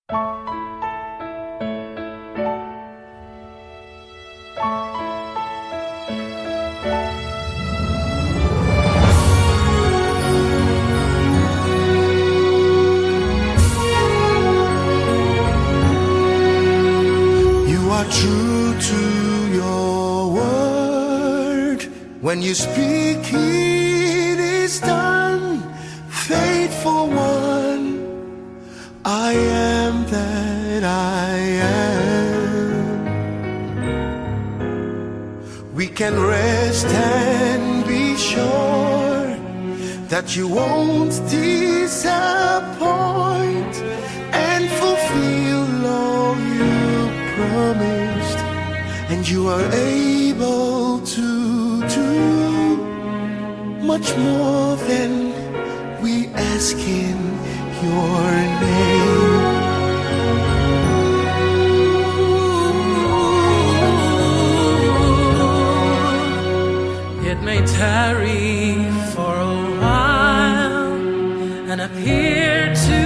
True to your word, when you speak, it is done. Faithful one, I am that I am. We can rest and be sure that you won't disappoint and fulfill all you promised, and you are able to do much more than we ask in your name. It may tarry for a while and appear to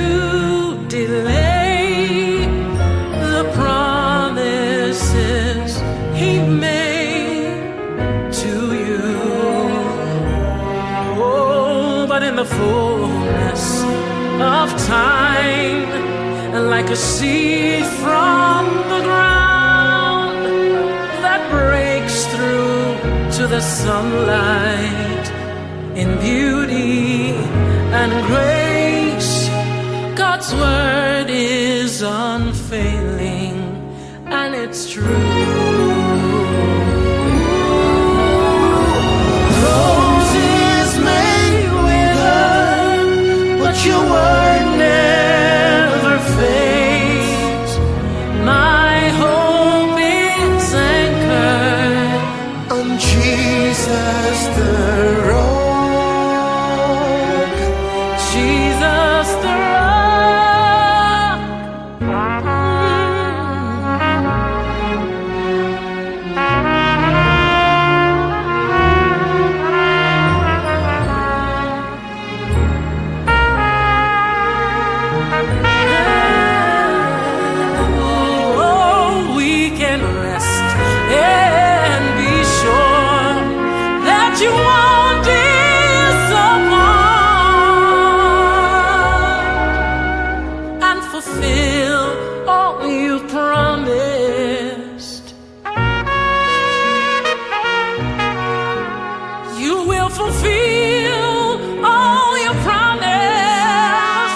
delay the promises He made to you. Oh, but in the fullness of time, and like a seed from the ground that breaks through to the sunlight in beauty and grace, God's word is unfailing, and it's true. Roses may wither, but your word never fades. My hope is anchored on Jesus the rock. Jesus the rock. You won't disappoint and fulfill all you promised. You will fulfill all you promised.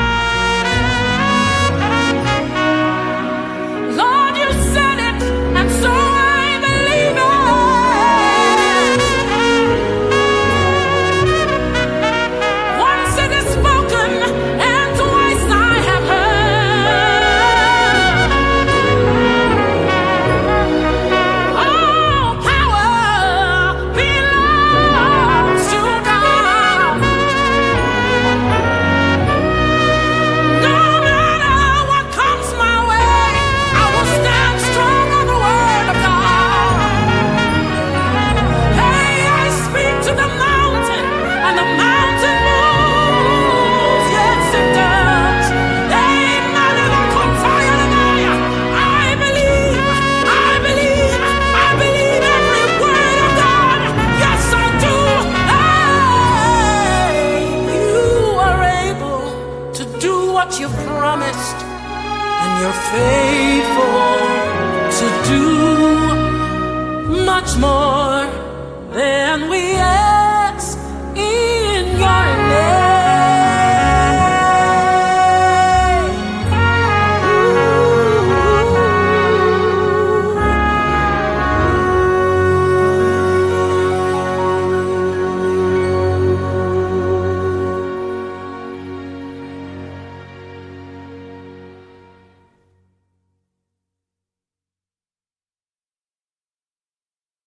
Lord, you said it, and so I believe it. You've promised, and you're faithful to do much more than we ask.